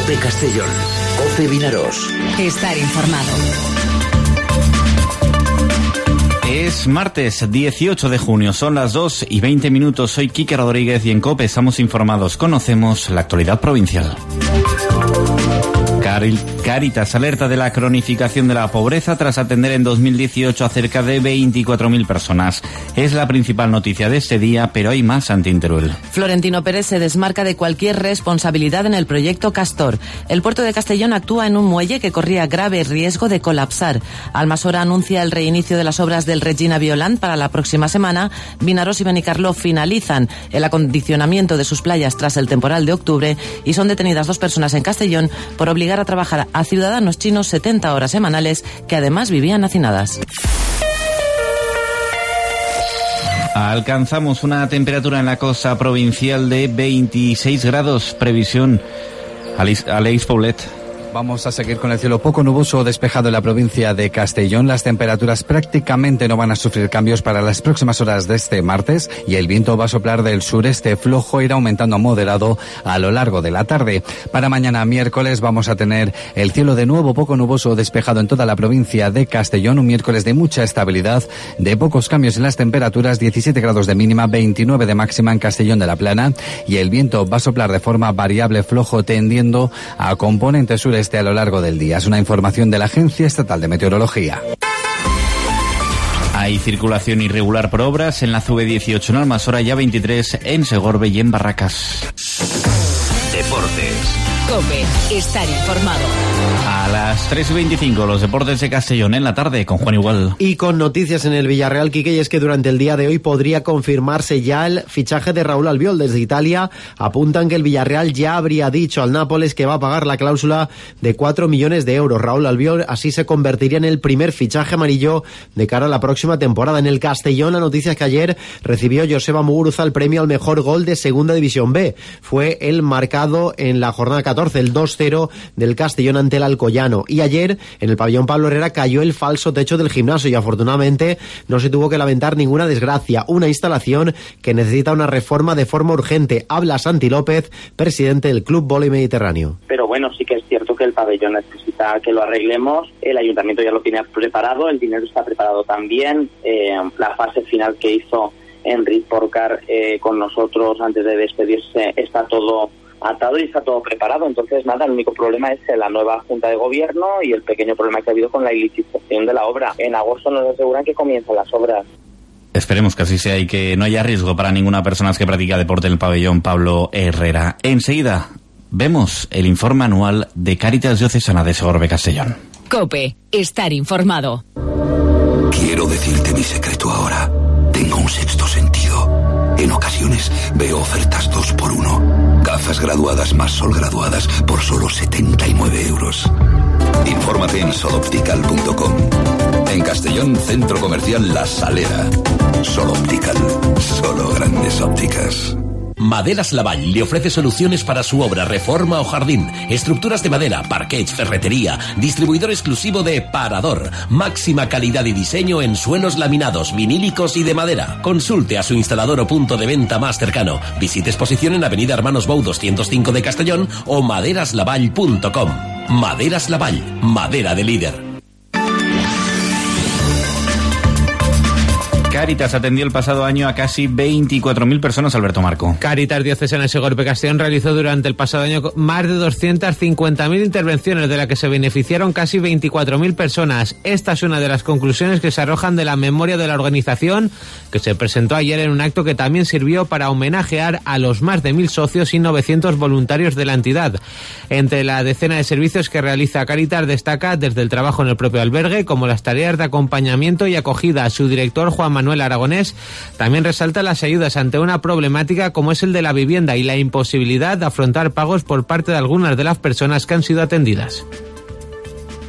COPE Castellón, COPE Vinaroz. Estar informado. Es martes 18 de junio, son las 2:20. Soy Quique Rodríguez y en COPE estamos informados. Conocemos la actualidad provincial. Cáritas alerta de la cronificación de la pobreza tras atender en 2018 a cerca de 24.000 personas. Es la principal noticia de este día, pero hay más ante Teruel. Florentino Pérez se desmarca de cualquier responsabilidad en el proyecto Castor. El puerto de Castellón actúa en un muelle que corría grave riesgo de colapsar. Almasora anuncia el reinicio de las obras del Regina Violant para la próxima semana. Vinaroz y Benicarló finalizan el acondicionamiento de sus playas tras el temporal de octubre y son detenidas 2 personas en Castellón por obligar a trabajar a ciudadanos chinos 70 horas semanales que además vivían hacinadas. Alcanzamos una temperatura en la costa provincial de 26 grados. Previsión, Aleix Paulet. Vamos a seguir con el cielo poco nuboso o despejado en la provincia de Castellón. Las temperaturas prácticamente no van a sufrir cambios para las próximas horas de este martes y el viento va a soplar del sureste flojo, irá aumentando a moderado a lo largo de la tarde. Para mañana miércoles vamos a tener el cielo de nuevo poco nuboso o despejado en toda la provincia de Castellón. Un miércoles de mucha estabilidad, de pocos cambios en las temperaturas, 17 grados de mínima, 29 de máxima en Castellón de la Plana, y el viento va a soplar de forma variable flojo tendiendo a componente sureste a lo largo del día. Es una información de la Agencia Estatal de Meteorología. Hay circulación irregular por obras en la CV18 en Almasora, ya 23 en Segorbe y en Barracas. Deportes. COPE, estar informado. A las 3:25, los deportes de Castellón en la tarde con Juan Igual. Y con noticias en el Villarreal, Quique, y es que durante el día de hoy podría confirmarse ya el fichaje de Raúl Albiol desde Italia. Apuntan que el Villarreal ya habría dicho al Nápoles que va a pagar la cláusula de 4 millones de euros. Raúl Albiol así se convertiría en el primer fichaje amarillo de cara a la próxima temporada. En el Castellón, la noticia es que ayer recibió Joseba Muguruza el premio al mejor gol de Segunda División B. Fue el marcado en la jornada 14, el 2-0 del Castellón ante el Alcoyano. Y ayer, en el pabellón Pablo Herrera, cayó el falso techo del gimnasio y afortunadamente no se tuvo que lamentar ninguna desgracia. Una instalación que necesita una reforma de forma urgente. Habla Santi López, presidente del Club Vóley Mediterráneo. Pero bueno, sí que es cierto que el pabellón necesita que lo arreglemos. El ayuntamiento ya lo tiene preparado, el dinero está preparado también. La fase final que hizo Enric Porcar con nosotros antes de despedirse está todo atado y está todo preparado. Entonces nada, el único problema es la nueva Junta de Gobierno y el pequeño problema que ha habido con la licitación de la obra. En agosto nos aseguran que comienzan las obras. Esperemos que así sea y que no haya riesgo para ninguna persona que practica deporte en el pabellón Pablo Herrera. Enseguida vemos el informe anual de Cáritas Diocesana de Segorbe Castellón. COPE, estar informado. Quiero decirte mi secreto ahora. Tengo un sexto sentido. En ocasiones veo ofertas 2x1. Gafas graduadas más sol graduadas por solo 79 euros. Infórmate en soloptical.com. En Castellón, Centro Comercial La Salera. Sol Optical. Solo grandes ópticas. Maderas Lavall le ofrece soluciones para su obra, reforma o jardín, estructuras de madera, parquets, ferretería, distribuidor exclusivo de Parador, máxima calidad y diseño en suelos laminados, vinílicos y de madera. Consulte a su instalador o punto de venta más cercano. Visite exposición en Avenida Hermanos Bou 205 de Castellón o maderaslavall.com. Maderas Lavall, madera de líder. Cáritas atendió el pasado año a casi 24.000 personas, Alberto Marco. Cáritas Diocesana de Segorbe Castellón realizó durante el pasado año más de 250.000 intervenciones, de las que se beneficiaron casi 24.000 personas. Esta es una de las conclusiones que se arrojan de la memoria de la organización, que se presentó ayer en un acto que también sirvió para homenajear a los más de 1.000 socios y 900 voluntarios de la entidad. Entre la decena de servicios que realiza Cáritas destaca desde el trabajo en el propio albergue, como las tareas de acompañamiento y acogida. Su director, Juan Manuel Aragonés, también resalta las ayudas ante una problemática como es el de la vivienda y la imposibilidad de afrontar pagos por parte de algunas de las personas que han sido atendidas. Las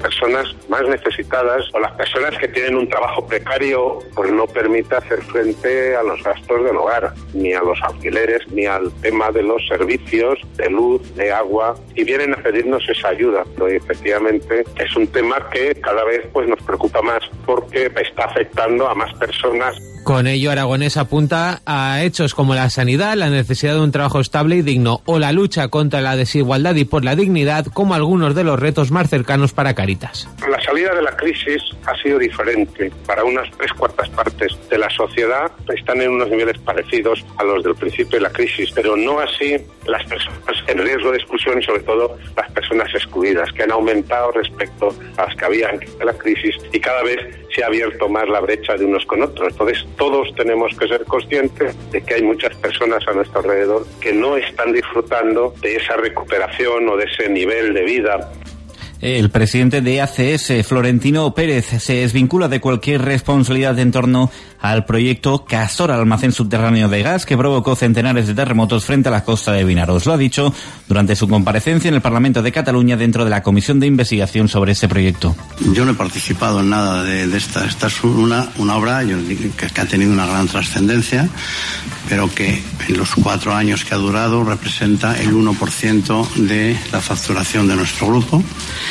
personas más necesitadas o las personas que tienen un trabajo precario, pues no permite hacer frente a los gastos del hogar, ni a los alquileres, ni al tema de los servicios de luz, de agua, y vienen a pedirnos esa ayuda. Y efectivamente es un tema que cada vez pues nos preocupa más porque está afectando a más personas. Con ello, Aragonés apunta a hechos como la sanidad, la necesidad de un trabajo estable y digno, o la lucha contra la desigualdad y por la dignidad, como algunos de los retos más cercanos para Cáritas. La salida de la crisis ha sido diferente. Para unas 3/4 partes de la sociedad están en unos niveles parecidos a los del principio de la crisis, pero no así las personas en riesgo de exclusión y sobre todo las personas excluidas, que han aumentado respecto a las que había antes de la crisis y cada vez se ha abierto más la brecha de unos con otros. Entonces todos tenemos que ser conscientes de que hay muchas personas a nuestro alrededor que no están disfrutando de esa recuperación o de ese nivel de vida. El presidente de ACS, Florentino Pérez, se desvincula de cualquier responsabilidad en torno al proyecto Castor, almacén subterráneo de gas que provocó centenares de terremotos frente a la costa de Vinaros. Lo ha dicho durante su comparecencia en el Parlamento de Cataluña dentro de la comisión de investigación sobre este proyecto. Yo no he participado en nada de esta. Esta es una obra que ha tenido una gran trascendencia, pero que en los 4 años que ha durado representa el 1% de la facturación de nuestro grupo.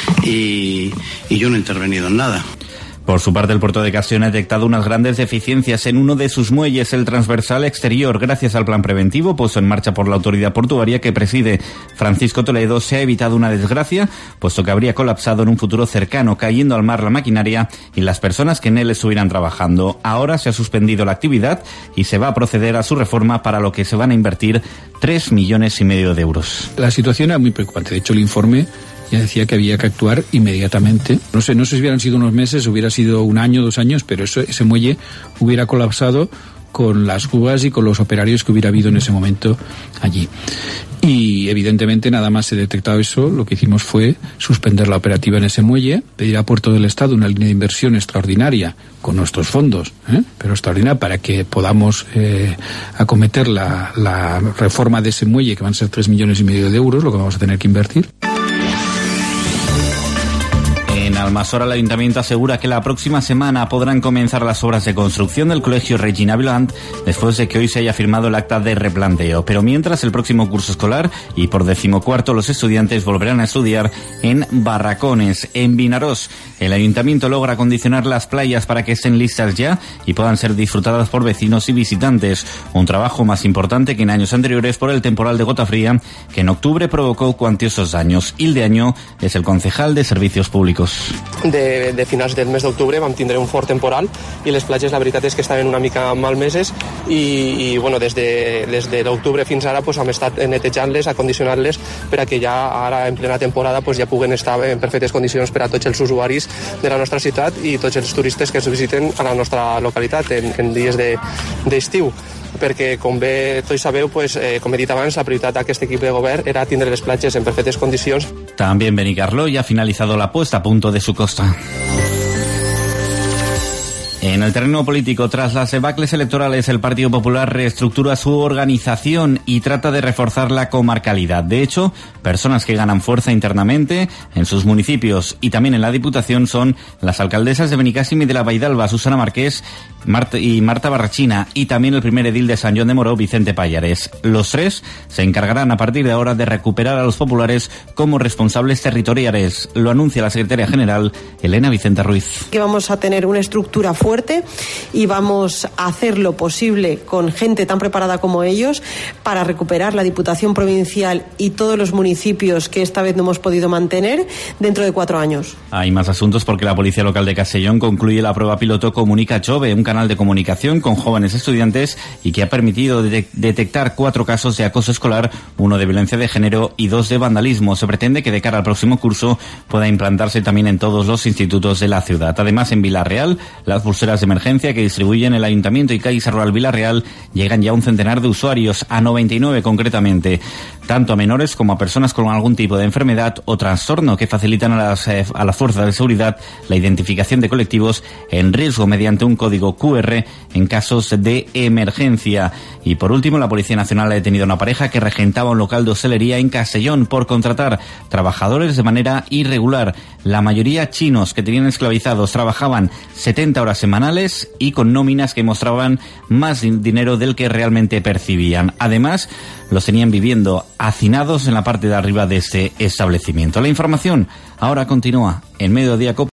Y yo no he intervenido en nada. Por su parte, el puerto de Castellón ha detectado unas grandes deficiencias en uno de sus muelles, el transversal exterior. Gracias al plan preventivo puesto en marcha por la autoridad portuaria que preside Francisco Toledo, se ha evitado una desgracia, puesto que habría colapsado en un futuro cercano, cayendo al mar la maquinaria y las personas que en él estuvieran trabajando. Ahora se ha suspendido la actividad y se va a proceder a su reforma, para lo que se van a invertir 3,5 millones de euros. La situación era muy preocupante. De hecho, el informe ya decía que había que actuar inmediatamente. No sé si hubieran sido unos meses, hubiera sido 1 año, 2 años, pero ese muelle hubiera colapsado con las grúas y con los operarios que hubiera habido en ese momento allí. Y evidentemente, nada más se ha detectado eso, lo que hicimos fue suspender la operativa en ese muelle, pedir a Puerto del Estado una línea de inversión extraordinaria con nuestros fondos, pero extraordinaria, para que podamos acometer la reforma de ese muelle, que van a ser 3,5 millones de euros, lo que vamos a tener que invertir. En Almasora, el Ayuntamiento asegura que la próxima semana podrán comenzar las obras de construcción del Colegio Regina Violant, después de que hoy se haya firmado el acta de replanteo. Pero mientras, el próximo curso escolar y por 14º los estudiantes volverán a estudiar en Barracones. En Vinarós, el Ayuntamiento logra acondicionar las playas para que estén listas ya y puedan ser disfrutadas por vecinos y visitantes. Un trabajo más importante que en años anteriores por el temporal de gota fría, que en octubre provocó cuantiosos daños. Hilde Año és el concejal de Servicios Públicos. De finals del mes d'octubre vam tindre un fort temporal i les platges la veritat és que estaven una mica malmeses i bueno, des de l'octubre fins ara pues, hem estat netejant-les, acondicionant-les per a que ja ara en plena temporada pues, ja puguen estar en perfectes condicions per a tots els usuaris de la nostra ciutat i tots els turistes que ens visiten a la nostra localitat en dies d'estiu. Perquè, com bé tots sabeu, pues, com he dit abans, la prioritat d'aquest equip de govern era tindre les platges en perfectes condicions. También Benicarló ya ha finalizado la puesta a punto de su costa. En el terreno político, tras las debacles electorales, el Partido Popular reestructura su organización y trata de reforzar la comarcalidad. De hecho, personas que ganan fuerza internamente en sus municipios y también en la Diputación son las alcaldesas de Benicàssim y de la Vaidalba, Susana Marqués y Marta Barrachina, y también el primer edil de Sant Joan de Moró, Vicente Payares. Los 3 se encargarán a partir de ahora de recuperar a los populares como responsables territoriales. Lo anuncia la secretaria general, Elena Vicenta Ruiz. Que vamos a tener una estructura fuerte y vamos a hacer lo posible con gente tan preparada como ellos para recuperar la Diputación Provincial y todos los municipios que esta vez no hemos podido mantener dentro de 4 años. Hay más asuntos porque la Policía Local de Castellón concluye la prueba piloto Comunica Chove, un canal de comunicación con jóvenes estudiantes y que ha permitido detectar 4 casos de acoso escolar, 1 de violencia de género y 2 de vandalismo. Se pretende que de cara al próximo curso pueda implantarse también en todos los institutos de la ciudad. Además, en Villarreal, la pulseras de emergencia que distribuyen el Ayuntamiento y Caixa Rural Vila-real llegan ya a un centenar de usuarios, a 99 concretamente, tanto a menores como a personas con algún tipo de enfermedad o trastorno, que facilitan a las fuerzas de seguridad la identificación de colectivos en riesgo mediante un código QR en casos de emergencia. Y por último, la Policía Nacional ha detenido a una pareja que regentaba un local de hostelería en Castellón por contratar trabajadores de manera irregular, la mayoría chinos que tenían esclavizados. Trabajaban 70 horas semanales y con nóminas que mostraban más dinero del que realmente percibían. Además, los tenían viviendo hacinados en la parte de arriba de este establecimiento. La información ahora continúa en Mediodía Cope.